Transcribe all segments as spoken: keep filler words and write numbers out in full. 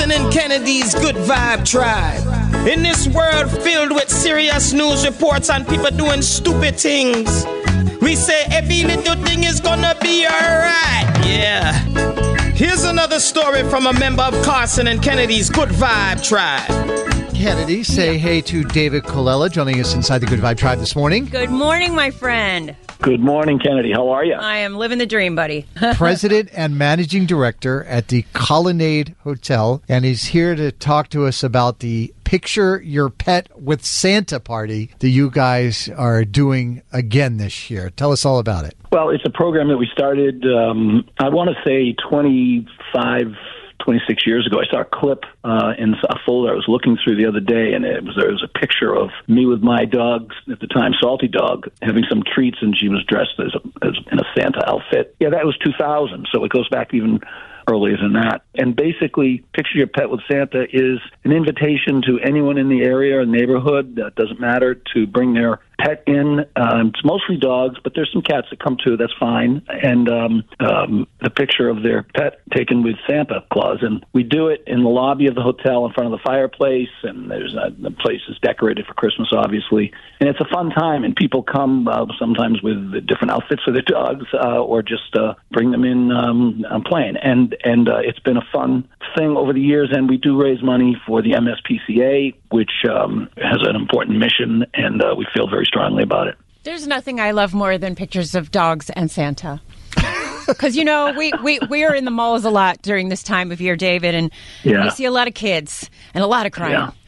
Carson and Kennedy's Good Vibe Tribe. In this world filled with serious news reports and people doing stupid things, we say every little thing is gonna be alright. Yeah. Here's another story from a member of Carson and Kennedy's Good Vibe Tribe. Kennedy, say hey to David Colella joining us inside the Good Vibe Tribe this morning. Good morning, my friend. Good morning, Kennedy. How are you? I am living the dream, buddy. President and Managing Director at the Colonnade Hotel, and he's here to talk to us about the Picture Your Pet with Santa party that you guys are doing again this year. Tell us all about it. Well, it's a program that we started, um, I want to say twenty-five, twenty-six years ago. I saw a clip uh, in a folder I was looking through the other day, and it was there was a picture of me with my dog at the time, Salty Dog, having some treats, and she was dressed as, a, as in a Santa outfit. Yeah, that was two thousand, so it goes back even earlier than that. And basically, Picture Your Pet with Santa is an invitation to anyone in the area or neighborhood, that doesn't matter, to bring their pet in. Um, it's mostly dogs, but there's some cats that come too. That's fine. And um, um, the picture of their pet taken with Santa Claus. And we do it in the lobby of the hotel in front of the fireplace. And there's uh, the place is decorated for Christmas, obviously. And it's a fun time. And people come uh, sometimes with different outfits for their dogs, uh, or just uh, bring them in um, on plane. And and uh, it's been a fun thing over the years. And we do raise money for the M S P C A, which um, has an important mission, and uh, we feel very strongly about it. There's nothing I love more than pictures of dogs and Santa. Because, you know, we, we, we are in the malls a lot during this time of year, David, and yeah. we see a lot of kids and a lot of crying. Yeah.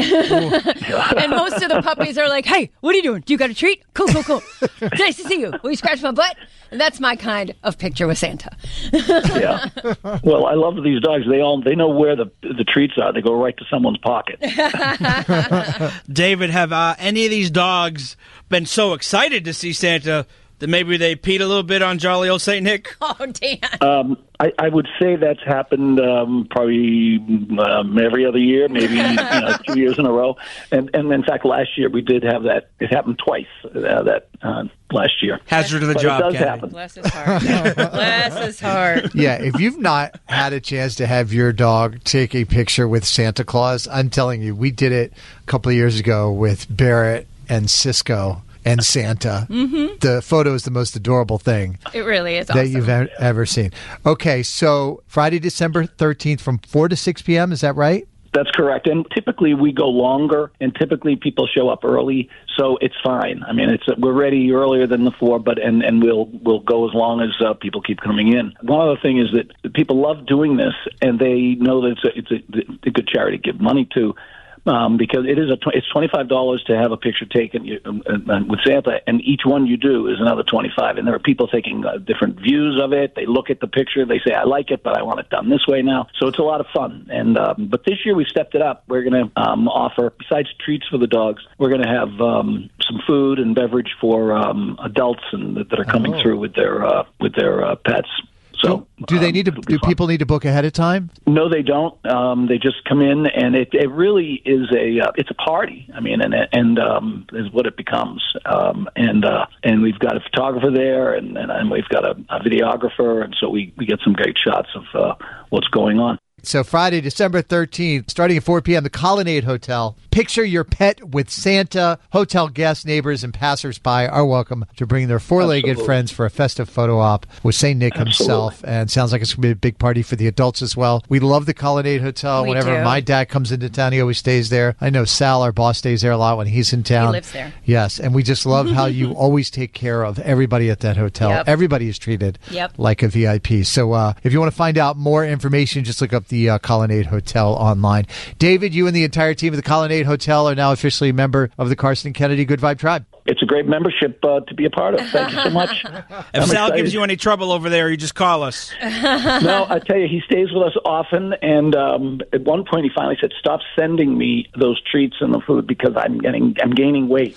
And most of the puppies are like, hey, what are you doing? Do you got a treat? Cool, cool, cool. Nice to see you. Will you scratch my butt? And that's my kind of picture with Santa. Yeah. Well, I love these dogs. They all they know where the the treats are. They go right to someone's pocket. David, have uh, any of these dogs been so excited to see Santa that maybe they peed a little bit on jolly old Saint Nick? Oh, Dan. Um, I, I would say that's happened um, probably um, every other year, maybe you know, two years in a row. And, and in fact, last year we did have that. It happened twice uh, that uh, last year. Hazard of the but job, it does Kennedy. happen. Bless his heart. Bless his heart. Yeah, if you've not had a chance to have your dog take a picture with Santa Claus, I'm telling you, we did it a couple of years ago with Barrett and Cisco and Santa. Mm-hmm. The photo is the most adorable thing. It really is that awesome. you've e- ever seen. Okay, so Friday, December thirteenth from four to six p.m., is that right? That's correct. And typically we go longer, and typically people show up early, so it's fine. I mean, it's we're ready earlier than the four, but and, and we'll we'll go as long as uh, people keep coming in. One other thing is that people love doing this, and they know that it's a, it's a, a good charity to give money to. Um, because it is a tw- it's twenty-five dollars to have a picture taken uh, with Santa, and each one you do is another twenty-five. And there are people taking uh, different views of it. They look at the picture, they say, "I like it, but I want it done this way now." So it's a lot of fun. And um, but this year we stepped it up. We're going to um, offer, besides treats for the dogs, we're going to have um, some food and beverage for um, adults and that are coming oh. through with their uh, with their uh, pets. So, do they um, need to? Do fun. people need to book ahead of time? No, they don't. Um, they just come in, and it, it really is a uh, it's a party. I mean, and and um, is what it becomes. Um, and uh, and we've got a photographer there, and, and, and we've got a, a videographer, and so we, we get some great shots of uh, what's going on. So Friday, December thirteenth, starting at four p.m., the Colonnade Hotel. Picture Your Pet with Santa. Hotel guests, neighbors, and passersby are welcome to bring their four-legged Absolutely. friends for a festive photo op with Saint Nick himself. Absolutely. And sounds like it's going to be a big party for the adults as well. We love the Colonnade Hotel. We Whenever do. my dad comes into town, he always stays there. I know Sal, our boss, stays there a lot when he's in town. He lives there. Yes, and we just love how you always take care of everybody at that hotel. Yep. Everybody is treated Yep. like a V I P. So uh, if you want to find out more information, just look up the uh, Colonnade Hotel online. David, you and the entire team of the Colonnade Hotel are now officially a member of the Carson and Kennedy Good Vibe Tribe. It's a great membership uh, to be a part of. Thank you so much. If I'm Sal excited. gives you any trouble over there, you just call us. No, I tell you, he stays with us often, and um, at one point he finally said, "Stop sending me those treats and the food because I'm getting, I'm gaining weight."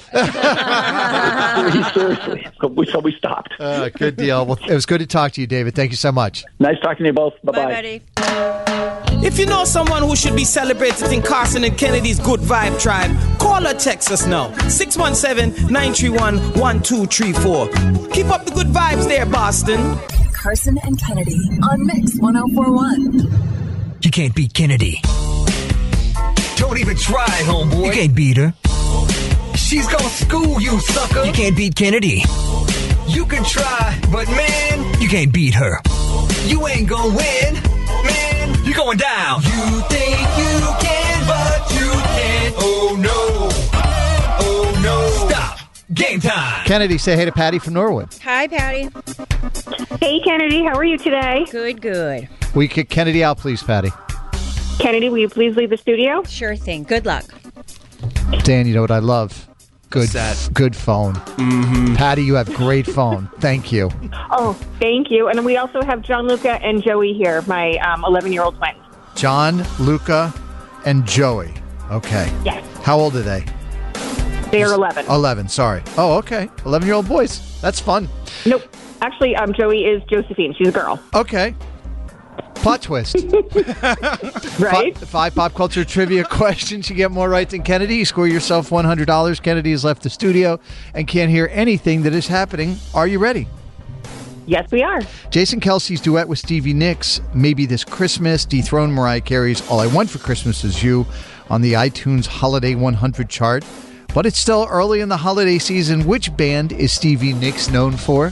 Seriously, so we, so we stopped. Uh, good deal. Well, it was good to talk to you, David. Thank you so much. Nice talking to you both. Bye bye. Bye, buddy. If you know someone who should be celebrated in Carson and Kennedy's Good Vibe Tribe, call or text us now. six one seven, nine three one, one two three four. Keep up the good vibes there, Boston. Carson and Kennedy on Mix one oh four one. can't beat Kennedy. Don't even try, homeboy. You can't beat her. She's gonna school you, sucker. You can't beat Kennedy. You can try, but man, you can't beat her. You ain't gonna win, man. You're going down. You think you can, but you can't. Oh no. Oh no. Stop. Game time. Kennedy, say hey to Patty from Norwood. Hi, Patty. Hey, Kennedy. How are you today? Good, good. Will you kick Kennedy out, please, Patty? Kennedy, will you please leave the studio? Sure thing. Good luck. Dan, you know what I love? Good, What's that? good phone. Mm-hmm. Patty, you have great phone. Thank you. Oh, thank you. And we also have Gianluca and Joey here, my um, eleven-year-old twins. John, Luca, and Joey. Okay. Yes. How old are they? They are eleven. eleven, sorry. Oh, okay. eleven-year-old boys. That's fun. Nope. Actually, um, Joey is Josephine. She's a girl. Okay. Plot twist. Right? Five, five pop culture trivia questions. You get more right than Kennedy. You score yourself one hundred dollars. Kennedy has left the studio and can't hear anything that is happening. Are you ready? Yes, we are. Jason Kelsey's duet with Stevie Nicks, Maybe This Christmas, dethroned Mariah Carey's All I Want for Christmas Is You on the iTunes Holiday one hundred chart. But it's still early in the holiday season. Which band is Stevie Nicks known for?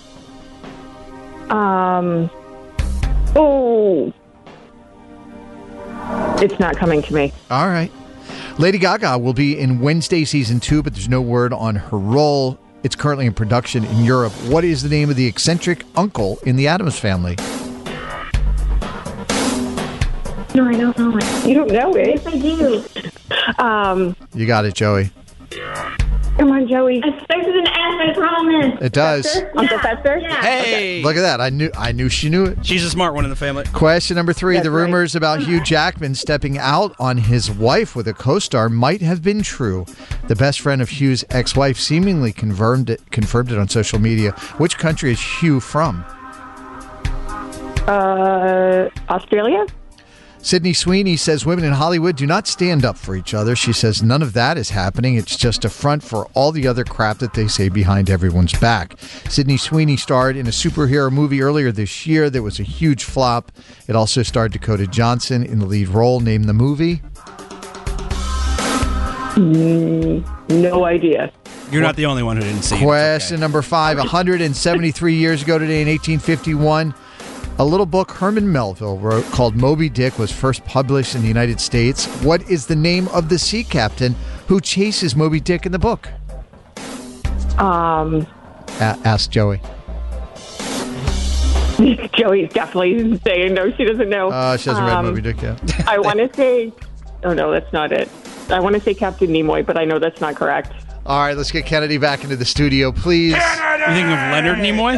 Um. Oh. It's not coming to me. All right. Lady Gaga will be in Wednesday season two, but there's no word on her role. It's currently in production in Europe. What is the name of the eccentric uncle in the Addams Family? No, I don't know it. You don't know it? Yes, I do. Um. You got it, Joey. Come on, Joey. It starts with an S, I promise. It does. Fester? Uncle Fester? Yeah. Hey! Look at that. I knew I knew she knew it. She's a smart one in the family. Question number three. That's the rumors about Hugh Jackman stepping out on his wife with a co-star might have been true. The best friend of Hugh's ex-wife seemingly confirmed it, confirmed it on social media. Which country is Hugh from? Uh, Australia? Sydney Sweeney says women in Hollywood do not stand up for each other. She says none of that is happening. It's just a front for all the other crap that they say behind everyone's back. Sydney Sweeney starred in a superhero movie earlier this year that was a huge flop. It also starred Dakota Johnson in the lead role. Name the movie. Mm, no idea. You're not the only one who didn't see it. Question Okay. number five. one hundred seventy-three years ago today in eighteen fifty-one, a little book Herman Melville wrote called Moby Dick was first published in the United States. What is the name of the sea captain who chases Moby Dick in the book? Um, A- ask Joey. Joey's definitely saying no, she doesn't know. Uh, she hasn't um, read Moby Dick yet. I want to say, oh no, that's not it. I want to say Captain Nimoy, but I know that's not correct. All right, let's get Kennedy back into the studio, please. You thinking of Leonard Nimoy?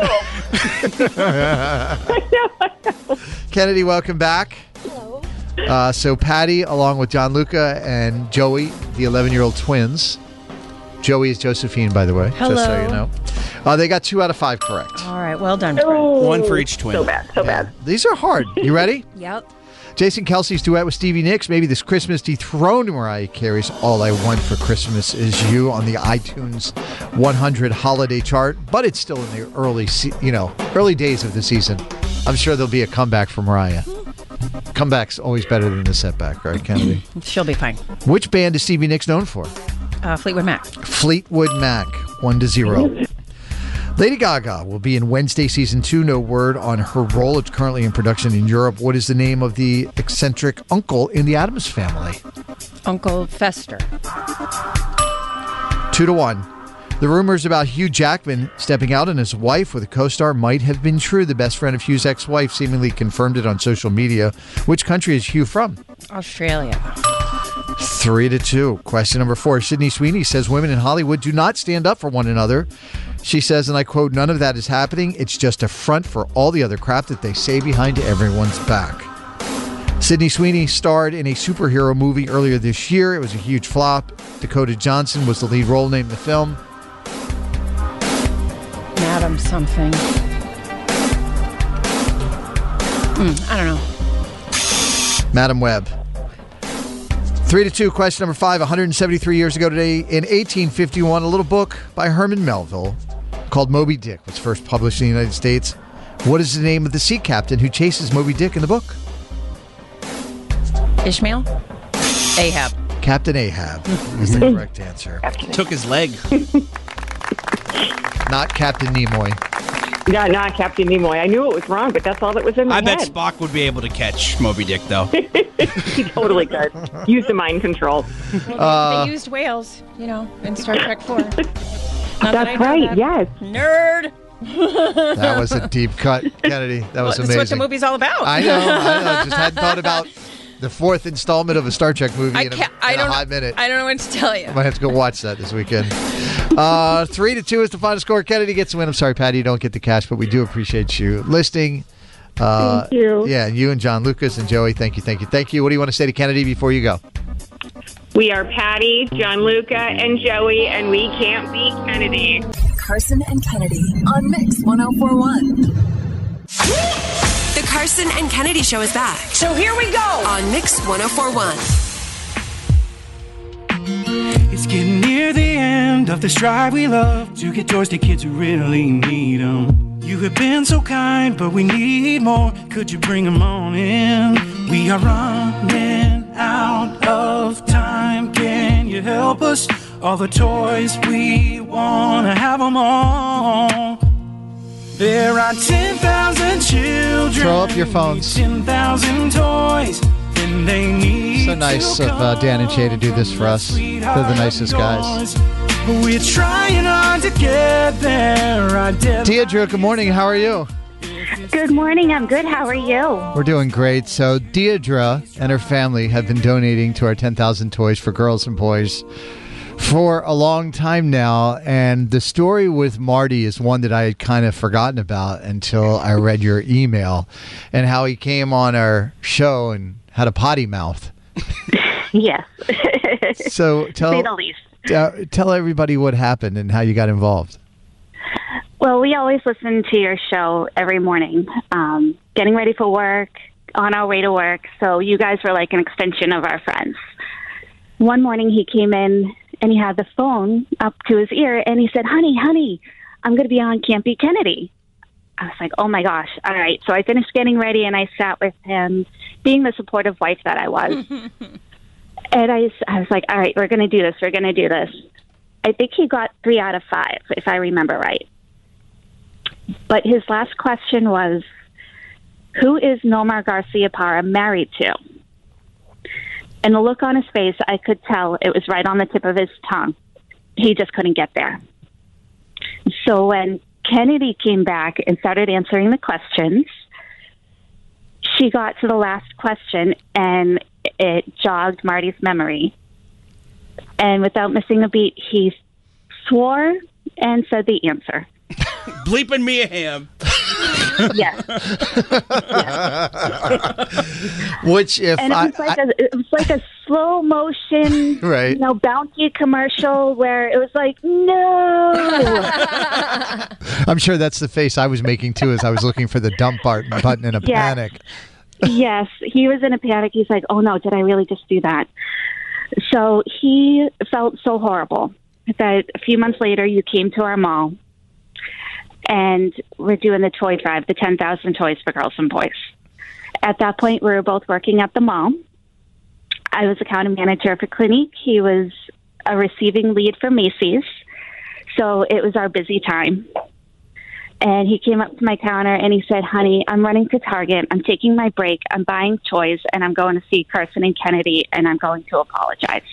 Kennedy, welcome back. Hello. Uh, so Patty, along with Gianluca and Joey, the eleven-year-old twins. Joey is Josephine, by the way, just so Hello. you know. Uh, they got two out of five correct. All right, well done, friend. Oh, One for each twin. So bad, so Yeah. bad. These are hard. You ready? Yep. Jason Kelsey's duet with Stevie Nicks, Maybe This Christmas, dethroned Mariah Carey's All I Want for Christmas Is You on the iTunes one hundred holiday chart, but it's still in the early, se- you know, early days of the season. I'm sure there'll be a comeback for Mariah. Comeback's always better than the setback, right, Kennedy? She'll be fine. Which band is Stevie Nicks known for? Uh, Fleetwood Mac. Fleetwood Mac, one to zero. Lady Gaga will be in Wednesday season two. No word on her role. It's currently in production in Europe. What is the name of the eccentric uncle in the Addams Family? Uncle Fester. Two to one. The rumors about Hugh Jackman stepping out on his wife with a co-star might have been true. The best friend of Hugh's ex-wife seemingly confirmed it on social media. Which country is Hugh from? Australia. Three to two. Question number four. Sydney Sweeney says women in Hollywood do not stand up for one another. She says, and I quote, none of that is happening. It's just a front for all the other crap that they say behind everyone's back. Sydney Sweeney starred in a superhero movie earlier this year. It was a huge flop. Dakota Johnson was the lead role. Name the film. Madam something. Hmm, I don't know. Madam Web. Three to two. Question number five. one hundred seventy-three years ago today, in eighteen fifty-one, a little book by Herman Melville called Moby Dick was first published in the United States. What is the name of the sea captain who chases Moby Dick in the book? Ishmael? Ahab. Captain Ahab is the correct answer. Took his leg. Not Captain Nimoy. No, not Captain Nimoy. I knew it was wrong, but that's all that was in my I head. bet Spock would be able to catch Moby Dick, though. He totally could. Use the mind control. Uh, they used whales, you know, in Star Trek four. Not that I That's know right, that. yes. Nerd. That was a deep cut, Kennedy. That was Well, amazing. That's what the movie's all about. I know. I know. Just hadn't thought about the fourth installment of a Star Trek movie I in a, can't. in I a don't. hot minute. I don't know what to tell you. I might have to go watch that this weekend. Uh, three to two is the final score. Kennedy gets the win. I'm sorry, Patty, you don't get the cash, but we do appreciate you listening. Uh, Thank you. Yeah, you and John Lucas and Joey, thank you, thank you, thank you. What do you want to say to Kennedy before you go? We are Patty, John Luca, and Joey, and we can't beat Kennedy. Carson and Kennedy on Mix one oh four point one. The Carson and Kennedy Show is back. So here we go on Mix one oh four point one. It's getting near the end of this drive we love to get toys to kids who really need them. You have been so kind, but we need more. Could you bring them on in? We are running out of time. Can you help us? All the toys we want to have them all. There are ten thousand children. Throw up your phones. ten thousand toys. And they need So nice of uh, Dan and Shay to do this for us. They're the nicest guys. We're trying hard to get there. Deidre, good morning. How are you? Good morning. I'm good. How are you? We're doing great. So Deidre and her family have been donating to our ten thousand Toys for Girls and Boys for a long time now. And the story with Marty is one that I had kind of forgotten about until I read your email and how he came on our show and had a potty mouth. Yes. So tell, Say the least. uh, tell everybody what happened and how you got involved. Well, we always listen to your show every morning, um, getting ready for work, on our way to work. So you guys were like an extension of our friends. One morning he came in and he had the phone up to his ear and he said, honey, honey, I'm going to be on Can't Beat Kennedy. I was like, oh my gosh. All right. So I finished getting ready and I sat with him, being the supportive wife that I was. And I, I was like, all right, we're going to do this. We're going to do this. I think he got three out of five, if I remember right. But his last question was, who is Nomar Garcia-Parra married to? And the look on his face, I could tell it was right on the tip of his tongue. He just couldn't get there. So when Kennedy came back and started answering the questions, she got to the last question and it jogged Marty's memory. And without missing a beat, he swore and said the answer. Bleeping me a ham. Yes. Which, if and it was, I, like a, it was like a slow motion, Right. you know, bounty commercial where it was like, no. I'm sure that's the face I was making too as I was looking for the dump button button in a Yeah. panic. Yes, he was in a panic. He's like, oh no, did I really just do that? So he felt so horrible that a few months later you came to our mall and we're doing the toy drive, the ten thousand toys for girls and boys. At that point, we were both working at the mall. I was account manager for Clinique. He was a receiving lead for Macy's. So it was our busy time. And he came up to my counter and he said, honey, I'm running to Target. I'm taking my break. I'm buying toys and I'm going to see Carson and Kennedy and I'm going to apologize.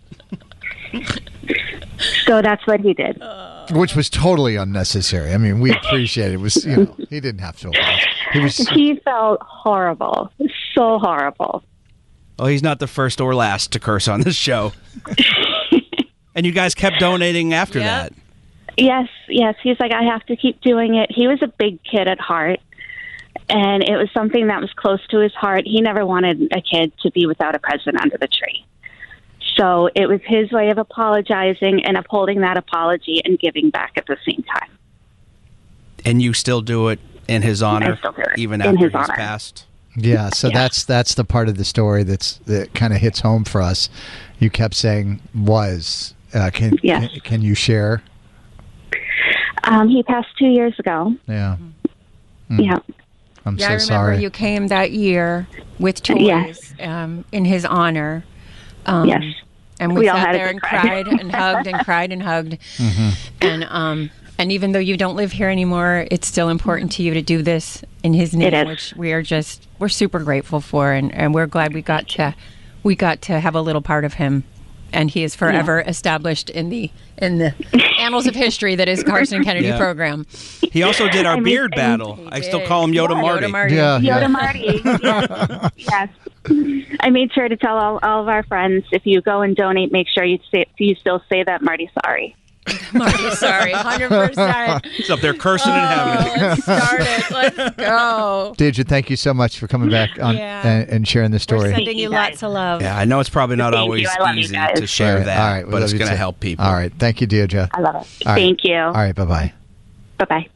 So that's what he did. Which was totally unnecessary. I mean, we appreciate it. It was, you know, he didn't have to apologize. He was. He felt horrible. So horrible. Oh, he's not the first or last to curse on this show. And you guys kept donating after that. Yes, yes. He's like, I have to keep doing it. He was a big kid at heart, and it was something that was close to his heart. He never wanted a kid to be without a present under the tree. So it was his way of apologizing and upholding that apology and giving back at the same time. And you still do it in his honor, I still do it even in after his he's honor. passed? Yeah, so that's that's the part of the story that's that kind of hits home for us. You kept saying was. Uh, can, Yes. can can you share? Um, he passed two years ago. Yeah. Yeah. I'm yeah, so I remember sorry. you came that year with toys Yes. um, in his honor. Um, Yes. And we, We all sat had a there good and cry. cried and hugged and cried and hugged. Mm-hmm. And um, and even though you don't live here anymore, it's still important to you to do this in his name, It is. which we are just we're super grateful for, and, and we're glad we got to we got to have a little part of him, and he is forever established in the in the annals of history that is Carson and Kennedy Yeah. program. He also did our I mean, beard and- battle. I still call him Yoda Yeah, Marty. Yoda Marty. Yeah, Yoda yeah. Marty. Yes. yes. I made sure to tell all, all of our friends, if you go and donate, make sure you say you still say that Marty's sorry. Marty, sorry, one hundred percent. He's up there cursing in heaven. Let's start it. Let's go. Deidre, thank you so much for coming back on Yeah. and, and sharing the We're story. sending you guys. lots of love. Yeah, I know it's probably not Thank always you. I love you easy guys. to share All right, that, all right, we but love it's you going to too. help people. All right. Thank you, Deidre. I love it. All right. Thank you. All right. Bye-bye. Bye-bye.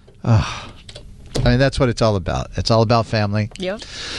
I mean, that's what it's all about. It's all about family. Yep.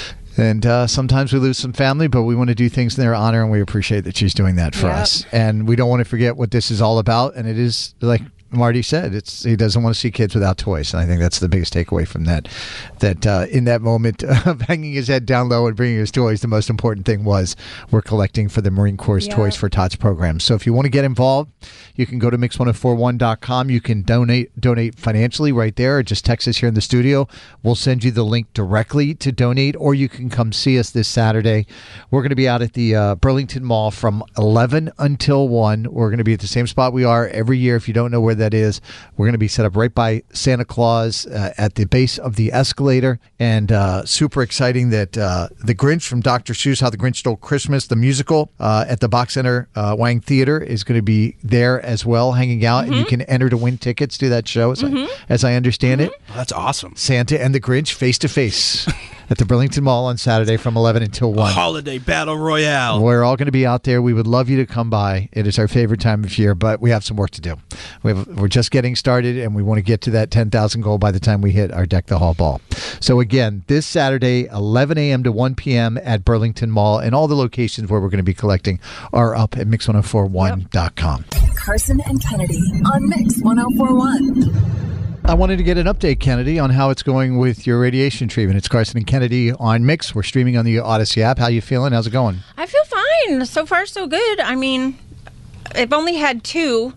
And uh, sometimes we lose some family, but we want to do things in their honor, and we appreciate that she's doing that for Yep. us. And we don't want to forget what this is all about. And it is, like Marty said, it's he doesn't want to see kids without toys. And I think that's the biggest takeaway from that. That uh, in that moment of hanging his head down low and bringing his toys, the most important thing was we're collecting for the Marine Corps Yeah. Toys for Tots program. So if you want to get involved, you can go to mix ten forty-one dot com. You can donate donate financially right there, or just text us here in the studio. We'll send you the link directly to donate, or you can come see us this Saturday. We're going to be out at the uh, Burlington Mall from eleven until one. We're going to be at the same spot we are every year. If you don't know where that is, we're going to be set up right by Santa Claus uh, at the base of the escalator. And uh, super exciting that uh, The Grinch from Doctor Seuss, How the Grinch Stole Christmas, the musical uh, at the Box Center uh, Wang Theater is going to be there as well, hanging out. Mm-hmm. And you can enter to win tickets to that show, as, I, as I understand it. Oh, that's awesome. Santa and the Grinch face to face at the Burlington Mall on Saturday from eleven until one. Holiday Battle Royale. We're all going to be out there. We would love you to come by. It is our favorite time of year, but we have some work to do. We have, we're just getting started, and we want to get to that ten thousand goal by the time we hit our Deck the Hall ball. So again, this Saturday, eleven a.m. to one p.m. at Burlington Mall, and all the locations where we're going to be collecting are up at mix ten forty-one dot com. Carson and Kennedy on Mix ten forty-one. I wanted to get an update, Kennedy, on how it's going with your radiation treatment. It's Carson and Kennedy on Mix. We're streaming on the Odyssey app. How you feeling? How's it going? I feel fine. So far, so good. I mean, I've only had two,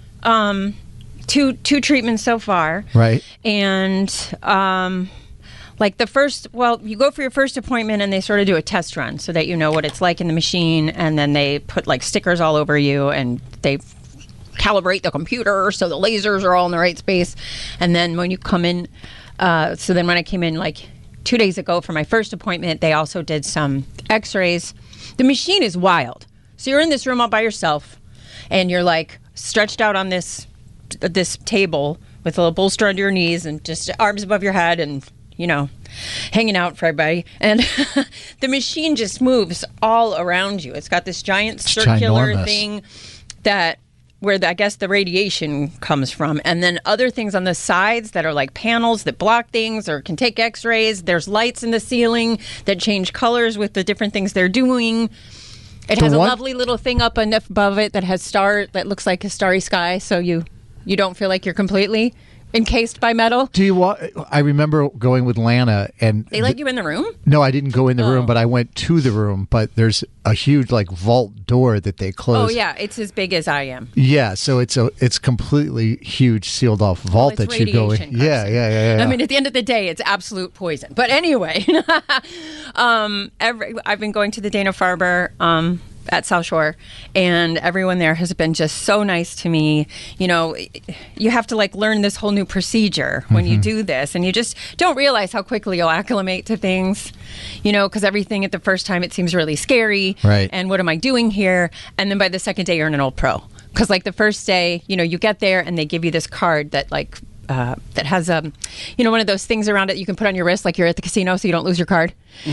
um, two, two treatments so far. Right. And, um, like the first, well, you go for your first appointment and they sort of do a test run so that you know what it's like in the machine. And then they put like stickers all over you and they calibrate the computer so the lasers are all in the right space. And then when you come in, uh, so then when I came in like two days ago for my first appointment, they also did some x-rays. The machine is wild. So you're in this room all by yourself and you're like stretched out on this this table with a little bolster under your knees and just arms above your head and, you know, hanging out for everybody. And the machine just moves all around you. It's got this giant It's circular ginormous. thing that where the, I guess the radiation comes from. And then other things on the sides that are like panels that block things or can take x-rays. There's lights in the ceiling that change colors with the different things they're doing. It The has a one- lovely little thing up and above it that has star that looks like a starry sky, so you you don't feel like you're completely encased by metal. Do you want? I remember going with Lana, and They let you in the room? no, I didn't go in the Oh. room, but I went to the room. But there's a huge like vault door that they Oh closed. yeah, it's as big as I am. Yeah, so it's a it's completely huge sealed off vault Well, it's that you go in. radiation, Yeah, yeah, yeah, yeah. I mean, at the end of the day, it's absolute poison. But anyway, um, every, I've been going to the Dana-Farber um, at South Shore, and everyone there has been just so nice to me. You know, you have to like learn this whole new procedure when you Mm-hmm. do this, and you just don't realize how quickly you'll acclimate to things. You know, because everything at the first time it seems really scary. Right. And what am I doing here? And then by the second day, you're an old pro. Because like the first day, you know, you get there and they give you this card that like. Uh, that has um, you know, one of those things around it you can put on your wrist like you're at the casino so you don't lose your card.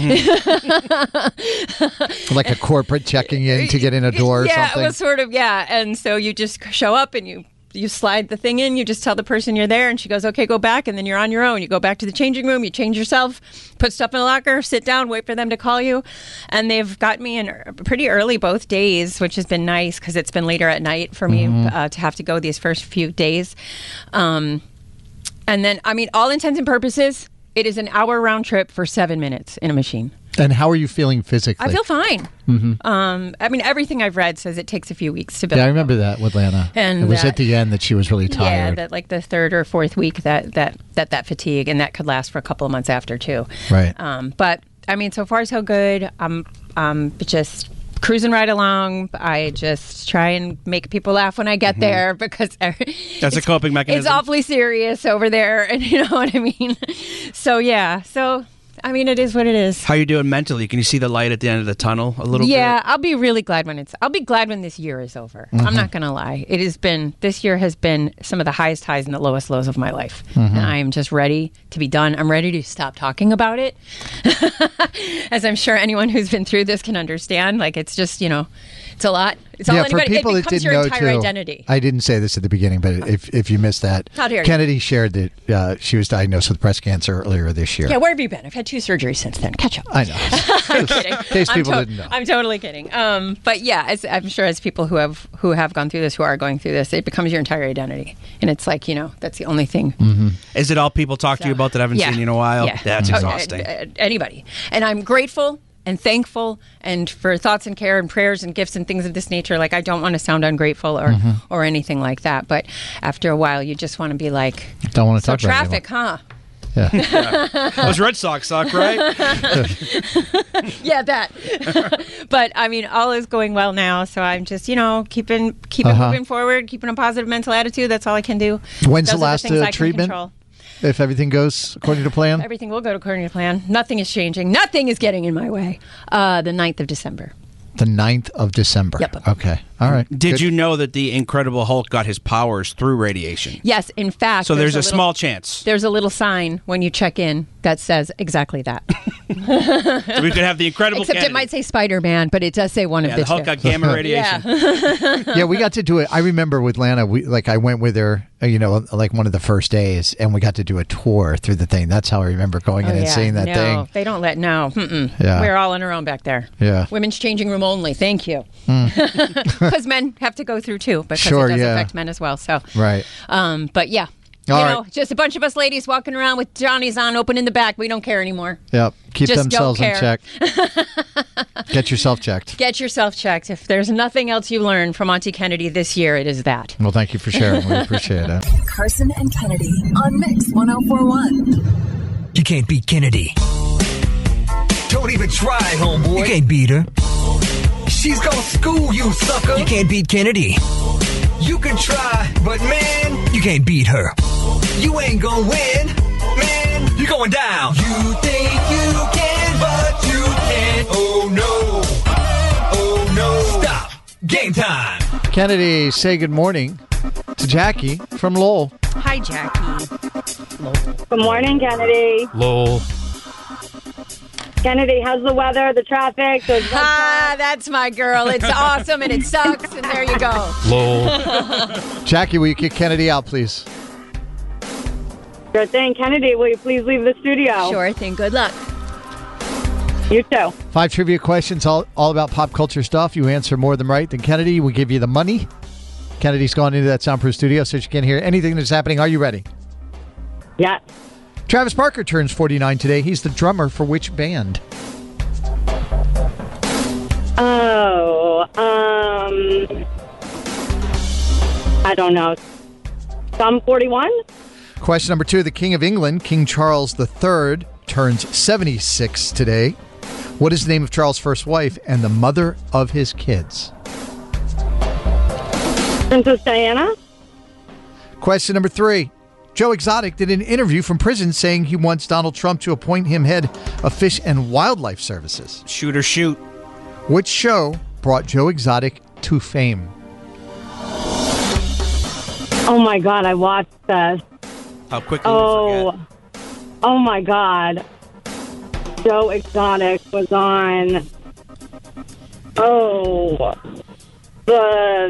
like a corporate checking in to get in a door or yeah, something. it was sort of, yeah. And so you just show up and you you slide the thing in, you just tell the person you're there and she goes, okay, go back, and then you're on your own. You go back to the changing room, you change yourself, put stuff in the locker, sit down, wait for them to call you. And they've got me in pretty early both days, which has been nice because it's been later at night for me Mhm. uh, to have to go these first few days. Um, and then, I mean, all intents and purposes, It is an hour round trip for seven minutes in a machine. And how are you feeling physically? I feel fine. Mm-hmm. Um, I mean, everything I've read says it takes a few weeks to build. Yeah, I remember that with Lana. And it was that, at the end that she was really tired. Yeah, that like the third or fourth week that that that, that fatigue, and that could last for a couple of months after too. Right. Um, but I mean, so far so good. I'm um, just cruising right along. I just try and make people laugh when I get mm-hmm. there because that's a coping mechanism. It's awfully serious over there, and you know what I mean. So yeah, so. I mean, it is what it is. How you doing mentally? Can you see the light at the end of the tunnel a little yeah, bit? Yeah, I'll be really glad when it's... I'll be glad when this year is over. Mm-hmm. I'm not going to lie. It has been... This year has been some of the highest highs and the lowest lows of my life. Mm-hmm. And I am just ready to be done. I'm ready to stop talking about it. As I'm sure anyone who's been through this can understand. Like, it's just, you know... It's a lot. It's yeah, all for anybody. people It that becomes didn't your know entire too, identity. I didn't say this at the beginning, but if if you missed that, How dare you. Kennedy shared that uh, she was diagnosed with breast cancer earlier this year. Yeah, where have you been? I've had two surgeries since then. Catch up. I know. I'm kidding. In case people I'm to- didn't know. I'm totally kidding. Um, but yeah, as, I'm sure as people who have who have gone through this, who are going through this, it becomes your entire identity, and it's like, you know, that's the only thing. Mm-hmm. Is it all people talk So, to you about that haven't yeah. seen you in a while? Yeah, That's Oh, exhausting. uh, uh, anybody, and I'm grateful and thankful and for thoughts and care and prayers and gifts and things of this nature. Like, I don't want to sound ungrateful or mm-hmm. or anything like that. But after a while, you just want to be like, don't want to so talk about traffic, huh? Yeah. yeah. Those Red Sox suck, right? Yeah, that. But I mean, all is going well now, so I'm just, you know, keeping keeping Uh-huh. moving forward, keeping a positive mental attitude. That's all I can do. When's Those the are last things uh, I can treatment? control. If everything goes according to plan? Everything will go according to plan. Nothing is changing. Nothing is getting in my way. Uh, the ninth of December. The ninth of December. Yep. Okay. All right. Did Good. you know that the Incredible Hulk got his powers through radiation? Yes, in fact. So there's, a, little, small chance. There's a little sign when you check in that says exactly that. So we could have the Incredible Except Kennedy. it might say Spider-Man, but it does say one yeah, of the the Hulk two. got gamma radiation. Yeah. Yeah, we got to do it. I remember with Lana, we like I went with her, uh, you know, like one of the first days, and we got to do a tour through the thing. That's how I remember going Oh, in and yeah. seeing that no, thing. They don't let, no. Mm-mm. Yeah. We're all on our own back there. Yeah. Women's changing room only. Thank you. Mm. Because men have to go through too, because Sure, it does yeah. affect men as well. So, Right. Um, but yeah. All you right. know, just a bunch of us ladies walking around with Johnny's on open in the back. We don't care anymore. Yep. Keep Just themselves don't in care. check. Get yourself checked. Get yourself checked. If there's nothing else you learned from Auntie Kennedy this year, it is that. Well, thank you for sharing. We appreciate it. Carson and Kennedy on Mix ten forty-one. You can't beat Kennedy. Don't even try, homeboy. You can't beat her. She's gonna school you, sucker. You can't beat Kennedy. You can try, but man, you can't beat her. You ain't gonna win, man. You're going down. You think you can, but you can't. Oh no. Oh no. Stop. Game time. Kennedy, say good morning to Jackie from Lowell. Hi, Jackie. Good morning, Kennedy. Lol. Kennedy, how's the weather, the traffic? The Ah, that's my girl. It's awesome and it sucks, and there you go. Lol. Jackie, will you kick Kennedy out, please? Sure thing. Kennedy, will you please leave the studio? Sure thing. Good luck. You too. Five trivia questions, all, all about pop culture stuff. You answer more than right, then Kennedy will give you the money. Kennedy's gone into that soundproof studio so she can hear anything that's happening. Are you ready? Yeah. Travis Barker turns forty-nine today. He's the drummer for which band? Oh, um, I don't know. Some forty-one? Question number two. The King of England, King Charles the Third, turns seventy-six today. What is the name of Charles' first wife and the mother of his kids? Princess Diana? Question number three. Joe Exotic did an interview from prison saying he wants Donald Trump to appoint him head of Fish and Wildlife Services. Shoot or shoot. Which show brought Joe Exotic to fame? Oh my God, I watched this. How quickly Oh, we forget. oh my God. Joe Exotic was on. Oh, the.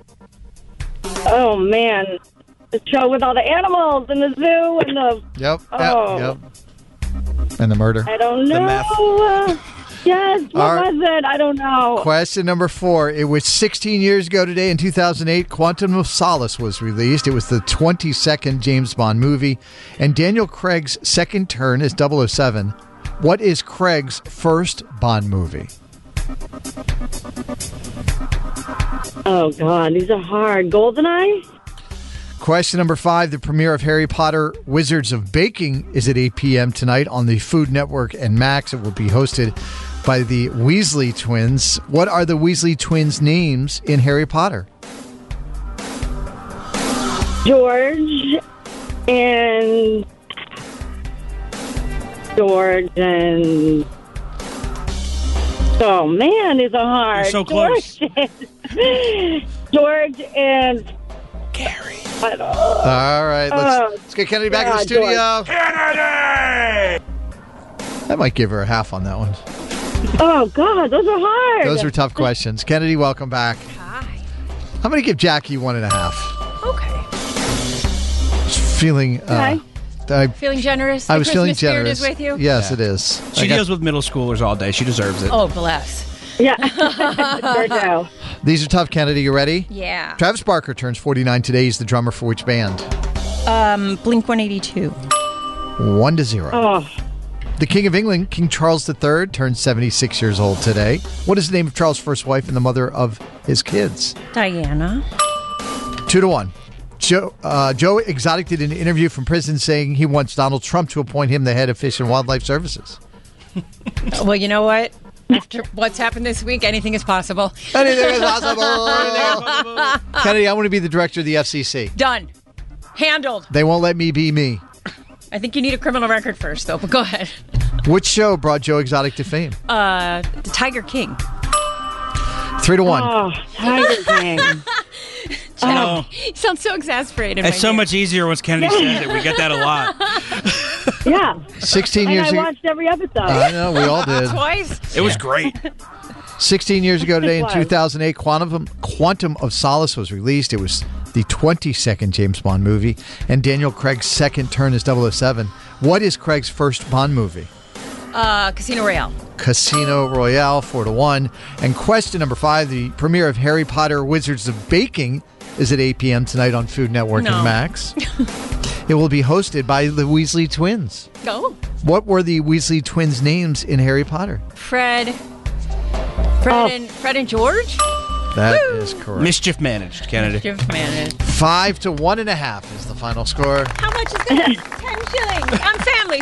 Oh man, the show with all the animals in the zoo and the. Yep. Oh. Yep. Yep. And the murder. I don't The know. meth. Uh, yes, What All right. was it? I don't know. Question number four. It was sixteen years ago today in two thousand eight. Quantum of Solace was released. It was the twenty-second James Bond movie. And Daniel Craig's second turn as double oh seven. What is Craig's first Bond movie? Oh, God. These are hard. GoldenEye? Question number five. The premiere of Harry Potter Wizards of Baking is at eight p.m. tonight on the Food Network and Max. It will be hosted by the Weasley twins. What are the Weasley twins' names in Harry Potter? George and... George and... Oh, man, these are hard. You're so close. George and... George and... Gary. All right, let's, Oh, let's get Kennedy back in the God, studio. George. Kennedy! I might give her a half on that one. Oh, God, those are hard. Those were tough questions. Kennedy, welcome back. Hi. I'm going to give Jackie one and a half. Okay. Just feeling... Uh, I, Feeling generous? I The was feeling Christmas spirit generous. is with you? Yes, Yeah. it is. She I got- deals with middle schoolers all day. She deserves it. Oh, bless. Yeah. Sure do. These are tough, Kennedy. You ready? Yeah. Travis Barker turns forty-nine today. He's the drummer for which band? Um, Blink one eighty-two. One to zero. Oh. The King of England, King Charles the Third, turns seventy-six years old today. What is the name of Charles' first wife and the mother of his kids? Diana. Two to one. Joe, uh, Joe Exotic did an interview from prison saying he wants Donald Trump to appoint him the head of Fish and Wildlife Services. Well, you know what? After what's happened this week, anything is possible. Anything is possible. Kennedy, I want to be the director of the F C C. Done. Handled. They won't let me be me. I think you need a criminal record first, though, but go ahead. Which show brought Joe Exotic to fame? Uh, the Tiger King. Three to one. Oh, Tiger King. Oh. You sound so exasperated. It's right so here. much easier once Kennedy says it. We get that a lot. Yeah. sixteen And years I ago. watched every episode. I know, we all did. Twice. It was great. sixteen years ago today in It was. two thousand eight, Quantum, Quantum of Solace was released. It was the twenty-second James Bond movie, and Daniel Craig's second turn as double oh seven. What is Craig's first Bond movie? Uh, Casino Royale. Casino Royale, four to one. And question number five, the premiere of Harry Potter Wizards of Baking is at eight p.m. tonight on Food Network No. and Max. It will be hosted by the Weasley twins. Go. What were the Weasley twins' names in Harry Potter? Fred. Fred Oh. and Fred and George. That is correct. Mischief managed, Kennedy. Give man it. Five to one and a half is the final score. How much is that? Ten shillings. I'm family.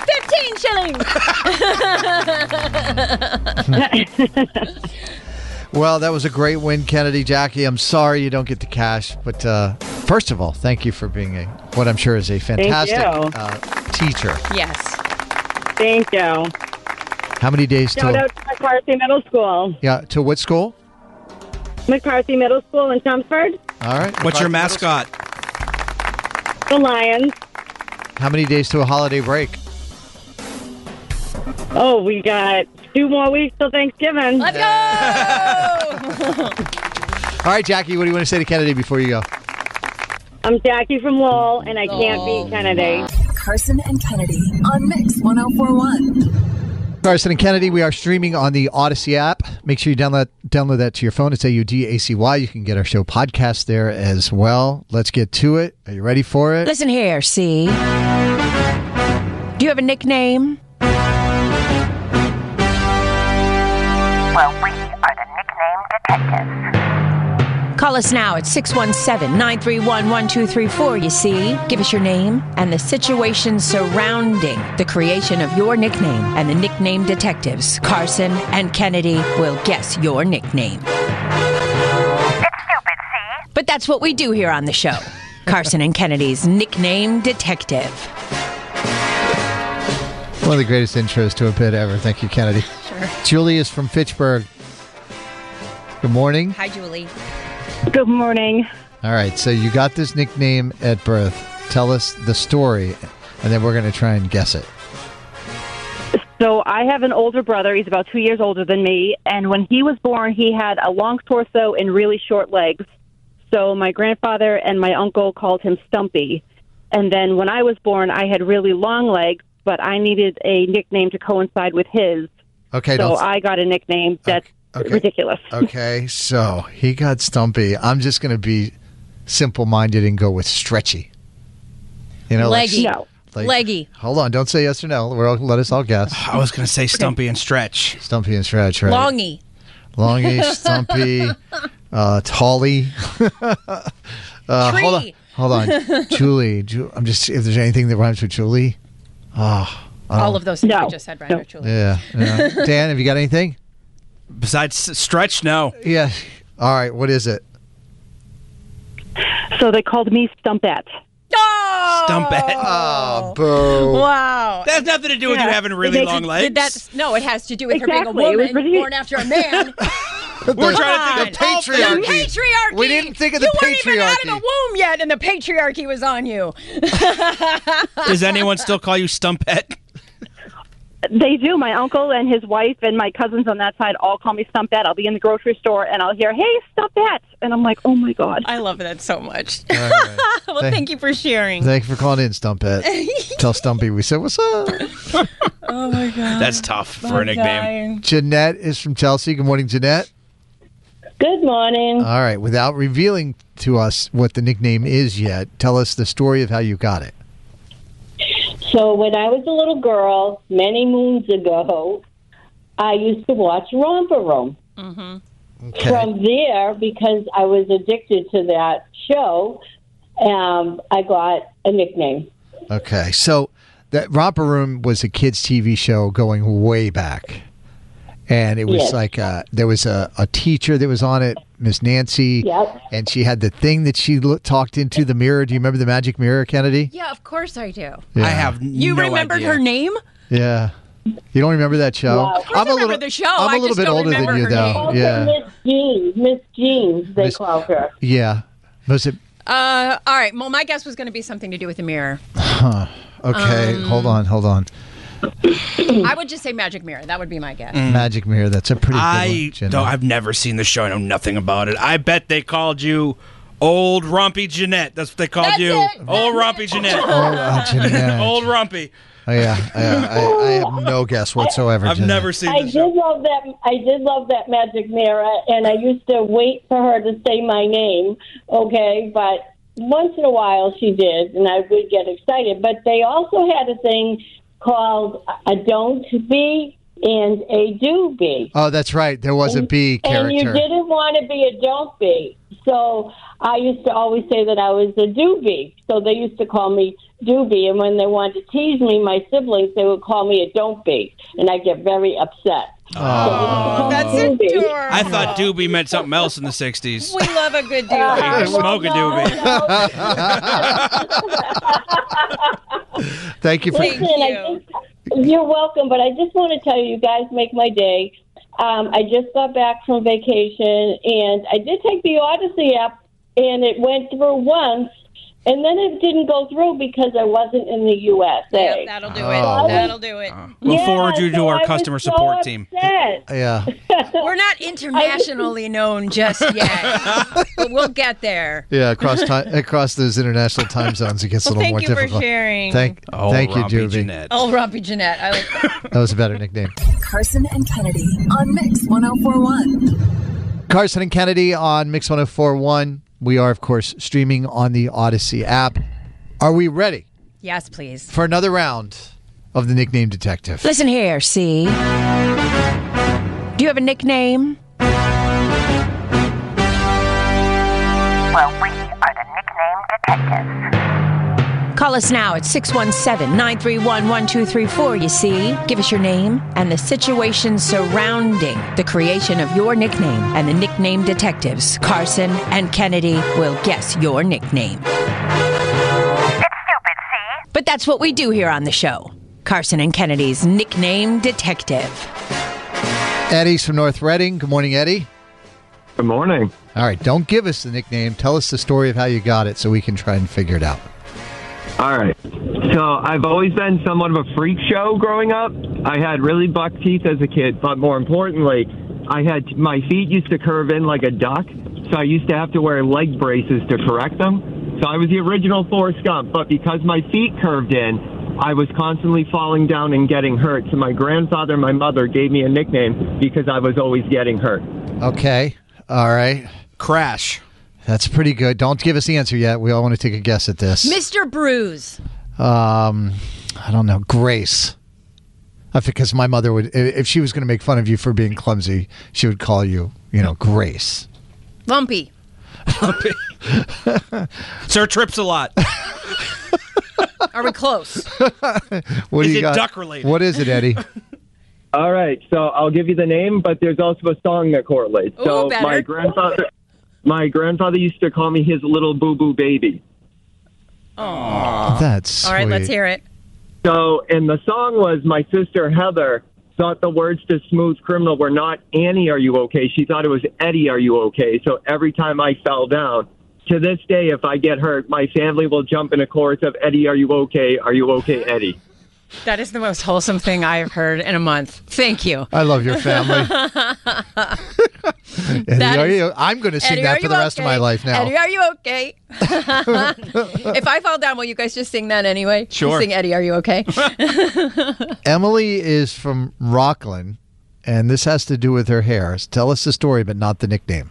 Fifteen shillings. Well, that was a great win, Kennedy. Jackie, I'm sorry you don't get the cash, but uh, first of all, thank you for being a what I'm sure is a fantastic you. uh, teacher. Yes. Thank you. How many days Shout till? out to McCarthy Middle School. Yeah, to what school? McCarthy Middle School in Chelmsford. All right. What's your McCarthy Middle mascot? The Lions. School. How many days to a holiday break? Oh, we got two more weeks till Thanksgiving. Let's go. All right, Jackie, what do you want to say to Kennedy before you go? I'm Jackie from Lowell, and I can't beat Kennedy. Carson and Kennedy on Mix one oh four one. Carson and Kennedy, we are streaming on the Odyssey app. Make sure you download download that to your phone. It's A U D A C Y. You can get our show podcast there as well. Let's get to it. Are you ready for it? Listen here, see. Do you have a nickname? Well, we are the Nickname Detectives. Call us now at six one seven, nine three one, one two three four, you see. Give us your name and the situation surrounding the creation of your nickname. And the Nickname Detectives, Carson and Kennedy, will guess your nickname. It's stupid, see? But that's what we do here on the show. Carson and Kennedy's Nickname Detective. One of the greatest intros to a bit ever. Thank you, Kennedy. Sure. Julie is from Fitchburg. Good morning. Hi, Julie. Good morning. All right, so you got this nickname at birth. Tell us the story, and then we're going to try and guess it. So I have an older brother. He's about two years older than me. And when he was born, he had a long torso and really short legs. So my grandfather and my uncle called him Stumpy. And then when I was born, I had really long legs, but I needed a nickname to coincide with his. Okay, So don't- I got a nickname that's Okay. ridiculous. Okay, so he got Stumpy. I'm just going to be simple-minded and go with Stretchy. You know, like- Leggy. No. like- Leggy. Hold on, don't say yes or no. We're all, let us all guess. I was going to say Stumpy and Stretch. Stumpy and Stretch, right? Longy. Longy, Stumpy, uh, Tolly. uh, hold on, Tree. hold on. Julie. Ju- I'm just, if there's anything that rhymes with Julie. Oh, I don't- All of those things I No. just said, right? No. Actually. Yeah, yeah. Dan, have you got anything? Besides Stretch, no. Yeah. All right, what is it? So they called me Stumpette. Oh! Stumpette. Oh, boo. Wow. That has nothing to do with Yeah. you having really It long makes- legs. Did that, no, it has to do with her Exactly. being a It was woman ridiculous. born after a man. We're trying to think The of patriarchy. The patriarchy. We didn't think of the you weren't even out of patriarchy. the womb yet, and the patriarchy was on you. Does anyone still call you Stumpette? They do. My uncle and his wife and my cousins on that side all call me Stumpette. I'll be in the grocery store and I'll hear, "Hey, Stumpette," and I'm like, "Oh my god!" I love that so much. All right. Well, Thank- thank you for sharing. Thank you for calling in, Stumpette. Tell Stumpy we said, what's up? Oh my god. That's tough for a nickname. Jeanette is from Chelsea. Good morning, Jeanette. Good morning. All right. Without revealing to us what the nickname is yet, tell us the story of how you got it. So when I was a little girl, many moons ago, I used to watch Romper Room. Mm-hmm. Okay. From there, because I was addicted to that show, um, I got a nickname. Okay. So that Romper Room was a kids' T V show going way back. And it was Yes. like uh, there was a, a teacher that was on it, Miss Nancy. Yep. And she had the thing that she lo- talked into the mirror. Do you remember the magic mirror, Kennedy? Yeah, of course I do. Yeah. I have You no remembered idea. her name? Yeah. You don't remember that show? Wow. Of course I remember the show. I'm a I little just bit don't older than remember you, her though. name. Also, Yeah. Miss Jean. Miss Jean, they Miss- called her. Yeah. Was it? Uh, all right. Well, my guess was going to be something to do with the mirror. Huh. Okay. Um, hold on. Hold on. I would just say magic mirror. That would be my guess. Magic mirror. That's a pretty good I one, Jeanette. don't, I've never seen the show. I know nothing about it. I bet they called you Old Rumpy Jeanette. That's what they called That's you. it. Old Rumpy Jeanette. Oh, uh, Jeanette. Old Rumpy. Oh, yeah. yeah. I, I have no guess whatsoever. I've Jeanette. never seen I the show. did love that. I did love that magic mirror, and I used to wait for her to say my name. Okay, but once in a while she did, and I would get excited. But they also had a thing called a don't be and a do be. Oh, that's right. There was a B And you character. didn't want to be a don't be. So I used to always say that I was a do be. So they used to call me Doobie. And when they wanted to tease me, my siblings, they would call me a don't be. And I'd get very upset. Oh, That's Doobie. adorable. I thought doobie meant something else in the sixties. We love a good dude. Hey, smoke a doobie. Thank you for. Thank Listen, I you. just, you're welcome, but I just want to tell you, you guys make my day. Um, I just got back from vacation, and I did take the Odyssey app, and it went through once, and then it didn't go through because I wasn't in the U S A. Yep, that'll do it. Oh. That'll do it. We'll Yeah, forward you to so our I was customer so support team. upset. Yeah. We're not internationally known just yet, but we'll get there. Yeah. Across time, across those international time zones, it gets a Well, little thank more you for difficult. sharing. Thank, Oh, thank you, Rompy Doobie. Jeanette. Oh, Rompy Jeanette. I like that. That was a better nickname. Carson and Kennedy on Mix one oh four one. Carson and Kennedy on Mix one oh four point one. We are, of course, streaming on the Odyssey app. Are we ready Yes, please. for another round of the Nickname Detective? Listen here, see. Do you have a nickname? Well, we are the Nickname Detectives. Call us now at six one seven, nine three one, one two three four, you see. Give us your name and the situation surrounding the creation of your nickname. And the Nickname Detectives, Carson and Kennedy, will guess your nickname. It's stupid, see? But that's what we do here on the show. Carson and Kennedy's Nickname Detective. Eddie's from North Reading. Good morning, Eddie. Good morning. All right, don't give us the nickname. Tell us the story of how you got it so we can try and figure it out. All right. So I've always been somewhat of a freak show growing up. I had really buck teeth as a kid, but more importantly, I had my feet used to curve in like a duck, so I used to have to wear leg braces to correct them. So I was the original Forrest Gump, but because my feet curved in, I was constantly falling down and getting hurt. So my grandfather and my mother gave me a nickname because I was always getting hurt. Okay. All right. Crash. That's pretty good. Don't give us the answer yet. We all want to take a guess at this. Mister Bruise. Um, I don't know. Grace. Uh, because my mother would, if she was going to make fun of you for being clumsy, she would call you, you know, Grace. Lumpy. Lumpy. Sir trips a lot. Are we close? What is do you it got? duck related? What is it, Eddie? All right, so I'll give you the name, but there's also a song that correlates. Ooh, so better. my grandfather, my grandfather used to call me his little boo boo baby. Aww. That's all right. sweet. Let's hear it. So, and the song was my sister Heather thought the words to Smooth Criminal were not Annie, are you okay? She thought it was Eddie, are you okay? So every time I fell down, to this day, if I get hurt, my family will jump in a chorus of Eddie, are you okay? Are you okay, Eddie? That is the most wholesome thing I've heard in a month. Thank you. I love your family. Eddie, are is, you, I'm going to sing Eddie, that for the rest okay? of my life now. Eddie, are you okay? If I fall down, will you guys just sing that anyway? Sure. Sing Eddie, are you okay? Emily is from Rockland, and this has to do with her hair. Tell us the story, but not the nickname.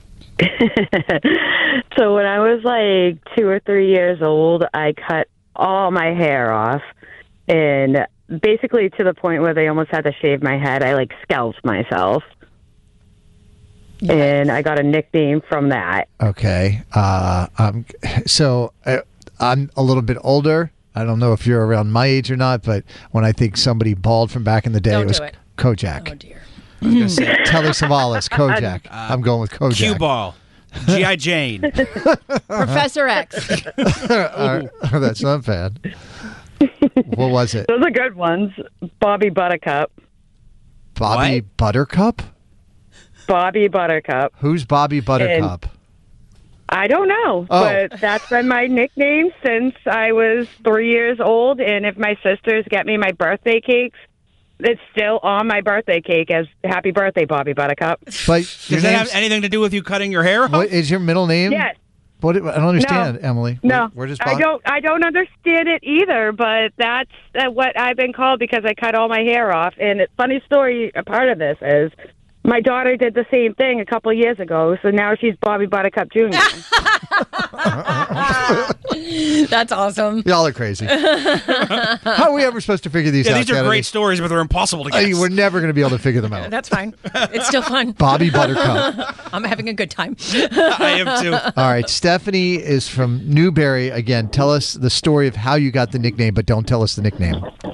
So when I was like two or three years old, I cut all my hair off, and basically to the point where they almost had to shave my head. I like scalped myself, yes. And I got a nickname from that. Okay. Uh, um, so uh, I'm a little bit older. I don't know if you're around my age or not, but when I think somebody bald from back in the day, Don't it was do it. Kojak. Oh, dear. I was gonna say, Telly Savalas, Kojak. Uh, I'm going with Kojak. Cue ball. G I. Jane. Professor X. Uh, that's not bad. What was it? Those are good ones. Bobby Buttercup. Bobby What? Buttercup? Bobby Buttercup. Who's Bobby Buttercup? I don't know, Oh. but that's been my nickname since I was three years old. And if my sisters get me my birthday cakes, it's still on my birthday cake as "Happy Birthday, Bobby Buttercup." But Does that have anything to do with you cutting your hair off? What is your middle name? Yes. What? I don't understand, No. Emily. No, Where, where does I Bob- don't. I don't understand it either. But that's uh, what I've been called because I cut all my hair off. And it's funny story. A part of this is my daughter did the same thing a couple years ago. So now she's Bobby Buttercup Junior That's awesome. Y'all are crazy. How are we ever supposed to figure these Yeah, out? these are Kennedy? great stories, but they're impossible to I guess. mean, we're never going to be able to figure them out. That's fine. It's still fun. Bobby Buttercup. I'm having a good time. I am too. All right, Stephanie is from Newberry. Again, tell us the story of how you got the nickname, but don't tell us the nickname.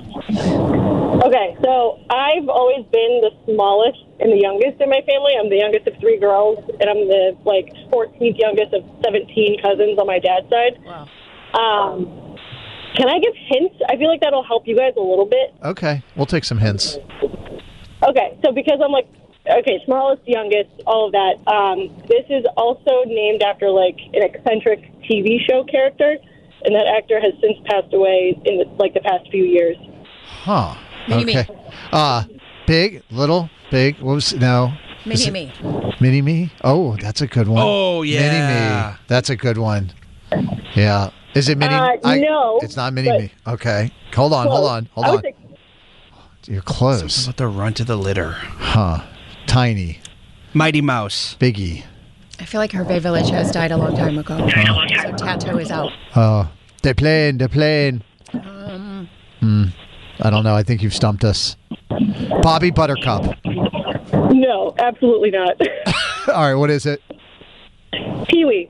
Okay, so I've always been the smallest and the youngest in my family. I'm the youngest of three girls, and I'm the like fourteenth youngest of seventeen cousins on my dad's side. Wow. Um, can I give hints? I feel like that'll help you guys a little bit. Okay, we'll take some hints. Okay, so because I'm like, okay, smallest, youngest, all of that. Um, this is also named after like an eccentric T V show character, and that actor has since passed away in the, like the past few years. Huh. Mini-me. Okay. Uh, big, little, big. What was no? Is Mini it- me. Mini me. Oh, that's a good one. Oh, yeah. Mini me. That's a good one. Yeah. Is it mini? Uh, I- no, It's not mini but- me. Okay. Hold on. Hold Close. on. Hold I would on. say- You're close. Something about the run to the litter. Huh. Tiny. Mighty Mouse. Biggie. I feel like Hervé Village has died a long time ago. So Tattoo is out. Oh, they're playing. They're playing. Um, Hmm. I don't know. I think you've stumped us. Bobby Buttercup. No, absolutely not. All right. What is it? Pee-wee.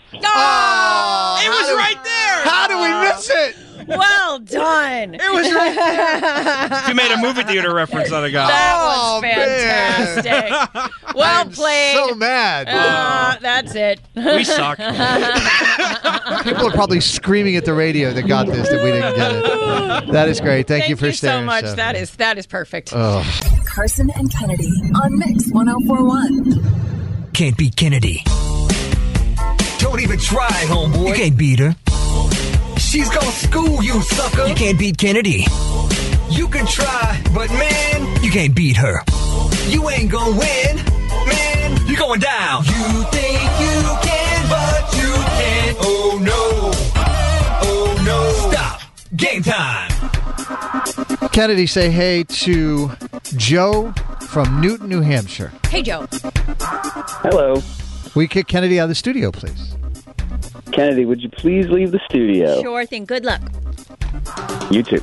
Oh, It was right there. How do we miss it? well done. It was right there. You made a movie theater reference on a guy. That Oh, was fantastic. Well I'm played. so mad. Uh, that's it. We suck. People are probably screaming at the radio that got this that we didn't get it. That is great. Thank, Thank you for so staying. much. Stephanie. That is that is perfect. Oh. Carson and Kennedy on Mix ten forty-one. Can't beat Kennedy. Don't even try, homeboy. You can't beat her. She's gonna school you, sucker. You can't beat Kennedy. You can try, but man, you can't beat her. You ain't gonna win, man. You're going down. You think you can, but you can't. Oh no. Oh no. Stop. Game time. Kennedy, say hey to Joe from Newton, New Hampshire. Hey, Joe. Hello. Will you kick Kennedy out of the studio, please? Kennedy, would you please leave the studio? Sure thing. Good luck. You too.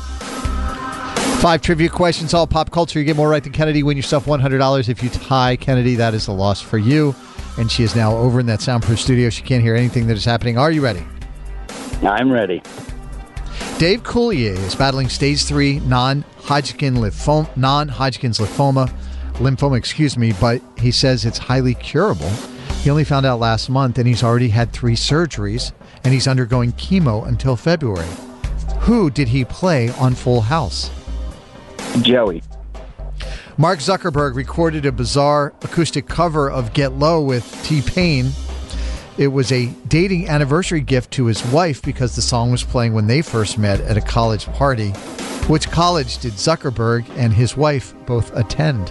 Five trivia questions, all pop culture. You get more right than Kennedy, win yourself one hundred dollars. If you tie Kennedy, that is a loss for you. And she is now over in that soundproof studio. She can't hear anything that is happening. Are you ready? I'm ready. Dave Coulier is battling stage three non-Hodgkin lymphoma, non-Hodgkin's lymphoma, lymphoma, excuse me, but he says it's highly curable. He only found out last month, and he's already had three surgeries, and he's undergoing chemo until February. Who did he play on Full House? Joey. Mark Zuckerberg recorded a bizarre acoustic cover of Get Low with T-Pain. It was a dating anniversary gift to his wife because the song was playing when they first met at a college party. Which college did Zuckerberg and his wife both attend?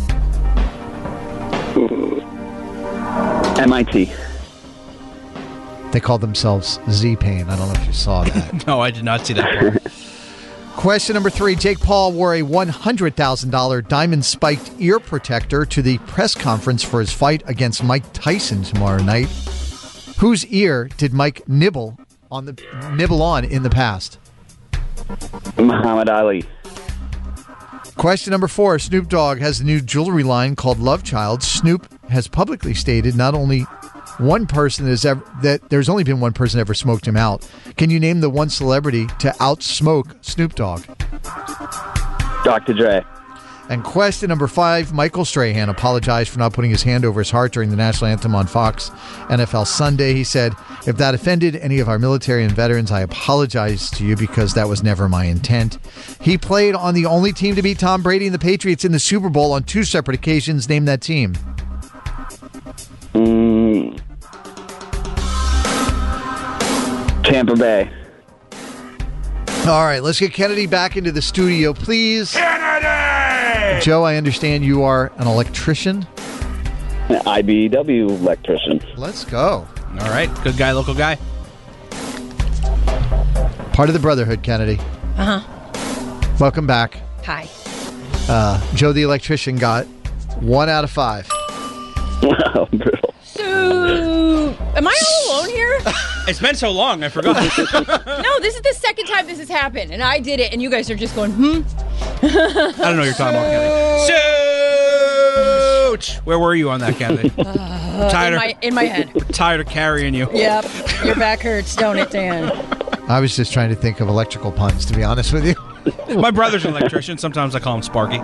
M I T. They called themselves Z-Pain. I don't know if you saw that. No, I did not see that part. Question number three. Jake Paul wore a one hundred thousand dollars diamond-spiked ear protector to the press conference for his fight against Mike Tyson tomorrow night. Whose ear did Mike nibble on the nibble on in the past? Muhammad Ali. Question number four. Snoop Dogg has a new jewelry line called Love Child. Snoop has publicly stated not only one person that, has ever, that there's only been one person ever smoked him out. Can you name the one celebrity to outsmoke Snoop Dogg? Doctor Dre. And question number five, Michael Strahan apologized for not putting his hand over his heart during the national anthem on Fox N F L Sunday. He said, if that offended any of our military and veterans, I apologize to you because that was never my intent. He played on the only team to beat Tom Brady and the Patriots in the Super Bowl on two separate occasions. Name that team. Mm. Tampa Bay. All right, let's get Kennedy back into the studio, please. Kennedy! Joe, I understand you are an electrician. An I B W electrician. Let's go. All right, good guy, local guy. Part of the Brotherhood, Kennedy. Uh-huh. Welcome back. Hi. Uh, Joe the electrician got one out of five. Wow, brutal. So, am I all alone here? It's been so long, I forgot. No, this is the second time this has happened, and I did it, and you guys are just going, hmm? I don't know what you're talking about, Kennedy. Shoot! Where were you on that, Kennedy? Uh, tired in, my, in my head. Of, tired of carrying you. Yep. Your back hurts, don't it, Dan? I was just trying to think of electrical puns, to be honest with you. My brother's an electrician. Sometimes I call him Sparky.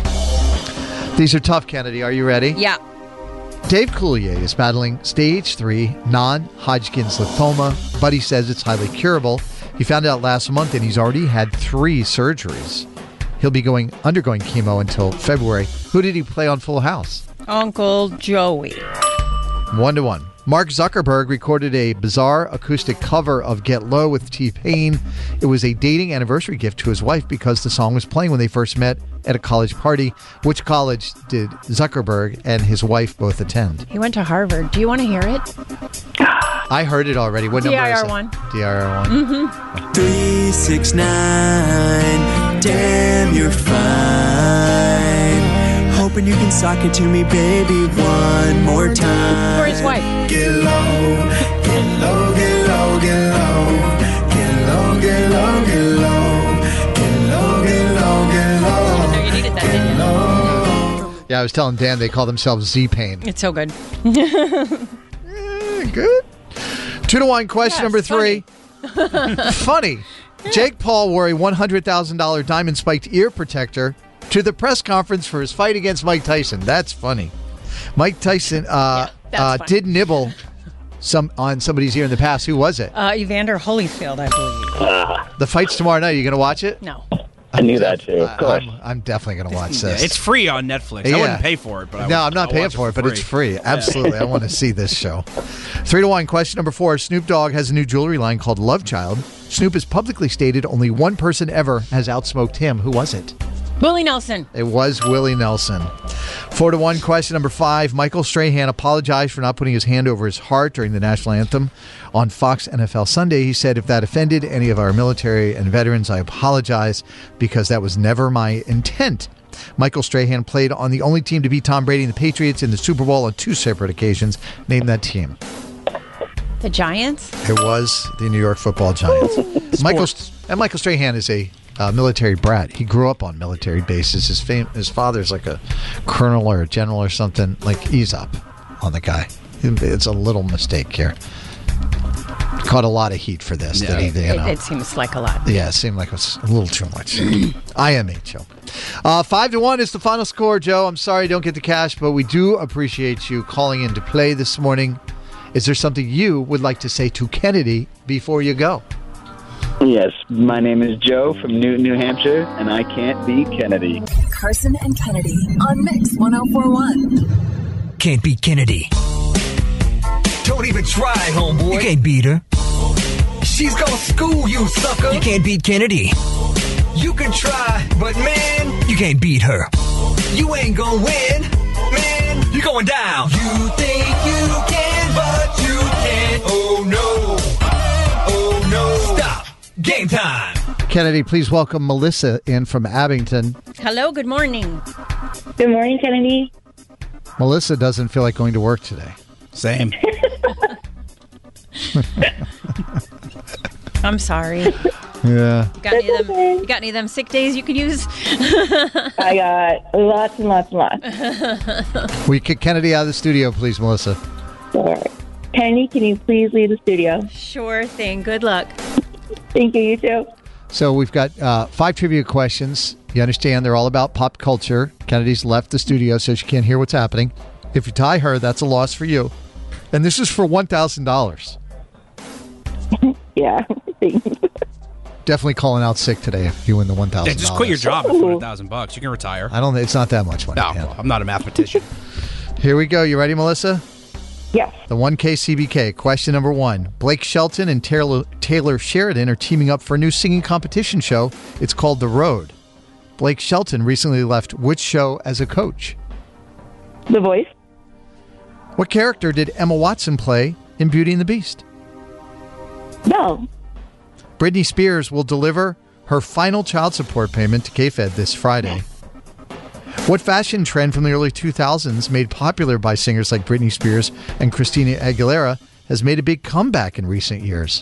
These are tough, Kennedy. Are you ready? Yeah. Dave Coulier is battling stage three non-Hodgkin's lymphoma, but he says it's highly curable. He found out last month, and he's already had three surgeries. He'll be going undergoing chemo until February. Who did he play on Full House? Uncle Joey. One to one. Mark Zuckerberg recorded a bizarre acoustic cover of Get Low with T-Pain. It was a dating anniversary gift to his wife because the song was playing when they first met at a college party. Which college did Zuckerberg and his wife both attend? He went to Harvard. Do you want to hear it? I heard it already. What number is it? D I R one. D I R one. Mm-hmm. Three, six, nine. Damn, you're fine. Hoping you can sock it to me, baby, one more time. For his wife. Get low, get low, get low, get low. Get low, get low, get low. Get low, get low, get low. So you needed that, didn't you? Yeah, I was telling Dan they call themselves Z-Pain. It's so good. eh, good. Two to one. Question Yeah, number three. Funny. Funny. Jake Paul wore a one hundred thousand dollars diamond-spiked ear protector to the press conference for his fight against Mike Tyson. That's funny. Mike Tyson uh, yeah, uh, did nibble some on somebody's ear in the past. Who was it? Uh, Evander Holyfield, I believe. Uh, the fight's tomorrow night. Are you going to watch it? No. I knew that too, of course. I'm, I'm definitely going to watch this. Yeah, it's free on Netflix. Yeah. I wouldn't pay for it, but I no, would, I'm not I'll paying for it, for but it's free. Absolutely, I want to see this show. Three to one. Question number four. Snoop Dogg has a new jewelry line called Love Child. Snoop has publicly stated only one person ever has outsmoked him. Who was it? Willie Nelson. It was Willie Nelson. Four to one. Question number five. Michael Strahan apologized for not putting his hand over his heart during the national anthem on Fox N F L Sunday. He said, "If that offended any of our military and veterans, I apologize because that was never my intent." Michael Strahan played on the only team to beat Tom Brady and the Patriots in the Super Bowl on two separate occasions. Name that team. The Giants? It was the New York Football Giants. Michael and Michael Strahan is a uh, military brat. He grew up on military bases. His fam- his father's like a colonel or a general or something. Like, ease up on the guy. It's a little mistake here. Caught a lot of heat for this. Yeah. That he, you know. It, it seems like a lot. Yeah, it seemed like it was a little too much. I M H O. Uh, five to one is the final score, Joe. I'm sorry you don't get the cash, but we do appreciate you calling in to play this morning. Is there something you would like to say to Kennedy before you go? Yes, my name is Joe from Newton, New Hampshire, and I can't beat Kennedy. Carson and Kennedy on Mix one oh four point one. Can't beat Kennedy. Don't even try, homeboy. You can't beat her. She's gonna school you, sucker. You can't beat Kennedy. You can try, but man, you can't beat her. You ain't gonna win, man. You're going down. You think you can, but you can't. Oh no. Oh no. Stop. Game time. Kennedy, please welcome Melissa in from Abington. Hello, good morning. Good morning, Kennedy. Melissa doesn't feel like going to work today. Same. I'm sorry. Yeah. You got, any of them, you got any of them sick days you could use? I got lots and lots and lots. Will you kick Kennedy out of the studio, please, Melissa? Sure. Kennedy, can you please leave the studio? Sure thing. Good luck. Thank you, you too. So we've got uh, five trivia questions. You understand they're all about pop culture. Kennedy's left the studio, so she can't hear what's happening. If you tie her, that's a loss for you. And this is for one thousand dollars. Yeah. Definitely calling out sick today if you win the one thousand dollars. Yeah, just quit your job for a thousand bucks. You can retire. I don't think it's not that much money. No, man. I'm not a mathematician. Here we go. You ready, Melissa? Yes. The one K C B K. Question number one. Blake Shelton and Taylor, Taylor Sheridan are teaming up for a new singing competition show. It's called The Road. Blake Shelton recently left which show as a coach? The Voice. What character did Emma Watson play in Beauty and the Beast? No. Britney Spears will deliver her final child support payment to K-Fed this Friday. What fashion trend from the early two thousands made popular by singers like Britney Spears and Christina Aguilera has made a big comeback in recent years?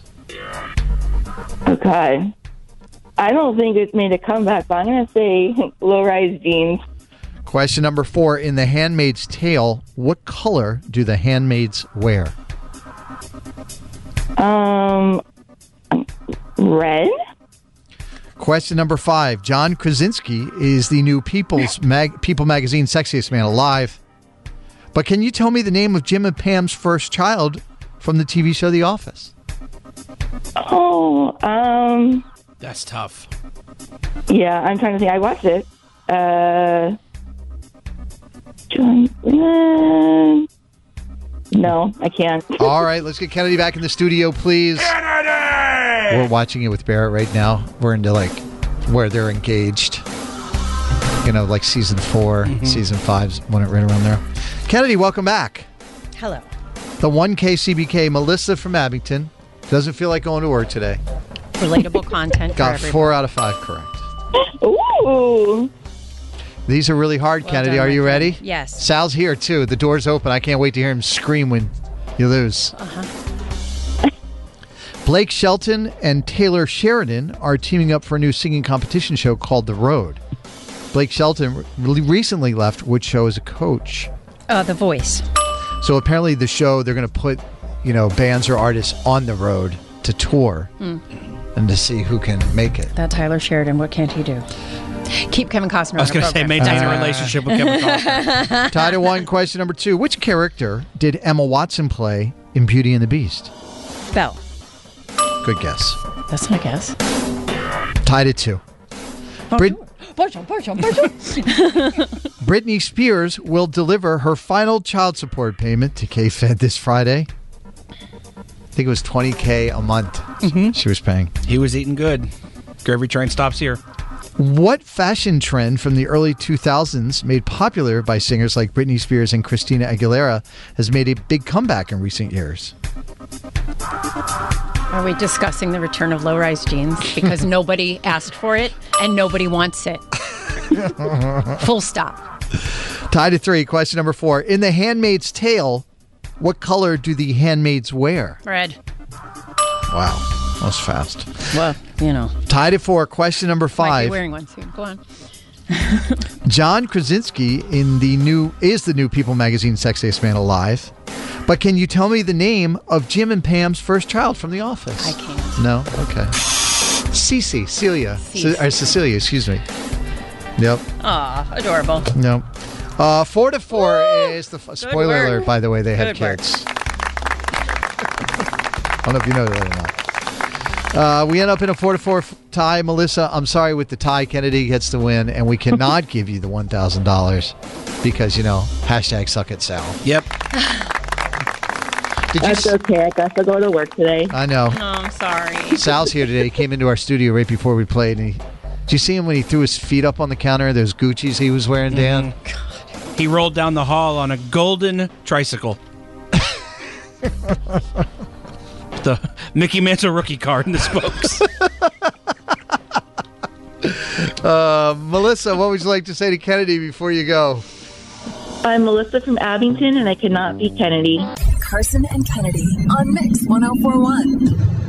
Okay. I don't think it's made a comeback, but I'm going to say low-rise jeans. Question number four. In The Handmaid's Tale, what color do the handmaids wear? Um, red? Question number five. John Krasinski is the new People's Mag- People magazine Sexiest Man Alive. But can you tell me the name of Jim and Pam's first child from the T V show The Office? Oh, um... That's tough. Yeah, I'm trying to think. I watched it. Uh... John... Uh, no, I can't. All right, let's get Kennedy back in the studio, please. Kennedy! We're watching it with Barrett right now. We're into, like, where they're engaged. You know, like season four, mm-hmm. season five, when it right around there. Kennedy, welcome back. Hello. The one K C B K, Melissa from Abington, doesn't feel like going to work today. Relatable content. Got for four out of five correct. Ooh. These are really hard, Well Kennedy. done, Are you my friend. ready? Yes. Sal's here, too. The door's open. I can't wait to hear him scream when you lose. Uh-huh. Blake Shelton and Taylor Sheridan are teaming up for a new singing competition show called The Road. Blake Shelton re- recently left which show as a coach? Uh, The Voice. So apparently the show, they're going to put, you know, bands or artists on the road to tour Hmm. and to see who can make it. That Tyler Sheridan, what can't he do? Keep Kevin Costner I was on the going to say, program. maintain Uh, a relationship with Kevin Costner. Tied to one. Question number two. Which character did Emma Watson play in Beauty and the Beast? Belle. Good guess. That's my guess. Tied at two. Brit- Bonjour, bonjour, bonjour. Britney Spears will deliver her final child support payment to K-Fed this Friday. I think it was twenty K a month Mm-hmm. she was paying. He was eating good. Gravy train stops here. What fashion trend from the early two thousands made popular by singers like Britney Spears and Christina Aguilera has made a big comeback in recent years? Are we discussing the return of low-rise jeans? Because nobody asked for it and nobody wants it. Full stop. Tied at three. Question number four. In The Handmaid's Tale, what color do the handmaids wear? Red. Wow. That was fast. Well, you know. Tied at four. Question number Might be five. wearing one soon. Go on. John Krasinski in the new is the new People magazine Sexiest Man Alive. But can you tell me the name of Jim and Pam's first child from The Office? I can't. No? Okay. Cece. Celia. Cece. Ce- or Cecilia, excuse me. Yep. Aw, adorable. No. Uh, four to four Woo! Is the... F- spoiler work. alert, by the way, they have Good work. kids. I don't know if you know that or not. Uh, we end up in a four to four tie. Melissa, I'm sorry with the tie. Kennedy gets the win, and we cannot give you the one thousand dollars because, you know, hashtag suck it, Sal. Yep. Did you That's s- okay. I guess I'll go to work today. I know. No, I'm sorry. Sal's here today. He came into our studio right before we played. And he, did you see him when he threw his feet up on the counter? Those Gucci's he was wearing, Dan? Mm-hmm. He rolled down the hall on a golden tricycle. The Mickey Mantle rookie card in the spokes. uh, Melissa, what would you like to say to Kennedy before you go? I'm Melissa from Abington, and I cannot beat Kennedy. Carson and Kennedy on Mix one oh four one.